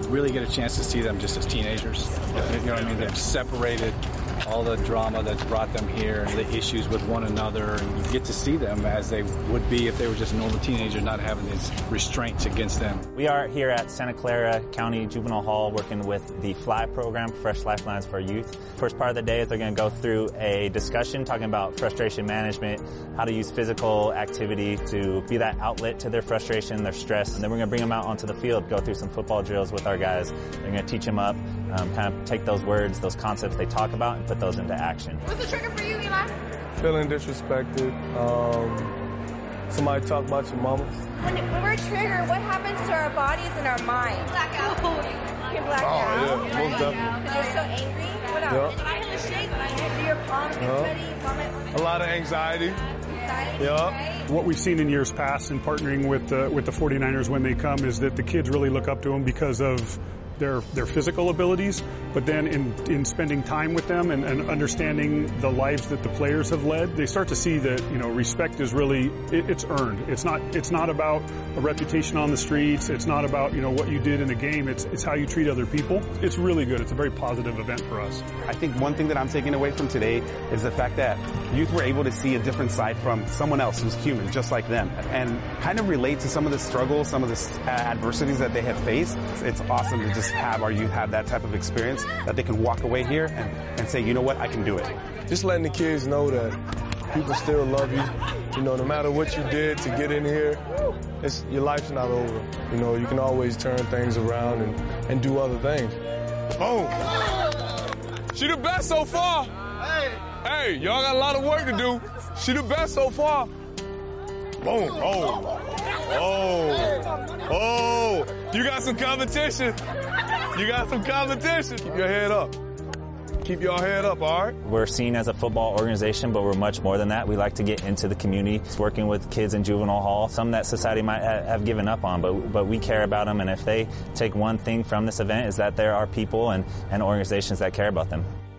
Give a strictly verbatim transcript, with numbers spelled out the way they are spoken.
really get a chance to see them just as teenagers. You know what I mean? They've separated all the drama that's brought them here, the issues with one another, and you get to see them as they would be if they were just normal teenagers, not having these restraints against them. We are here at Santa Clara County Juvenile Hall working with the FLY program, Fresh Lifelines for Youth. First part of the day is they're going to go through a discussion talking about frustration management, how to use physical activity to be that outlet to their frustration, their stress, and then we're going to bring them out onto the field, go through some football drills with our guys. They're going to teach them up, um, kind of take those words, those concepts they talk about, and put those into action. What's the trigger for you, Eli? Feeling disrespected. Um, somebody talk about your mama. When, when we're triggered, what happens to our bodies and our minds? Black out. You can black oh, out. yeah, right? most definitely. Because you're so angry. What else? Yep. I feel the shake. Do your palms get Yep. sweaty? Vomit? A lot of anxiety. Anxiety, Yep. right? What we've seen in years past in partnering with the, with the forty-niners when they come is that the kids really look up to them because of their their physical abilities, but then in in spending time with them and, and understanding the lives that the players have led, they start to see that, you know, respect is really, it, it's earned. It's not it's not about a reputation on the streets. It's not about, you know, what you did in a game. It's it's how you treat other people. It's really good. It's a very positive event for us. I think one thing that I'm taking away from today is the fact that youth were able to see a different side from someone else who's human, just like them, and kind of relate to some of the struggles, some of the adversities that they have faced. It's awesome to just have our youth have that type of experience, that they can walk away here and, and say, you know what, I can do it. Just letting the kids know that people still love you. You know, no matter what you did to get in here, it's, your life's not over. You know, you can always turn things around and, and do other things. Boom. She the best so far. Hey, hey, y'all got a lot of work to do. She the best so far. Boom. Oh. Oh. Oh. You got some competition. You got some competition. Keep your head up. Keep your head up, all right? We're seen as a football organization, but we're much more than that. We like to get into the community. It's working with kids in juvenile hall, some that society might ha- have given up on, but but we care about them. And if they take one thing from this event, is that there are people and, and organizations that care about them.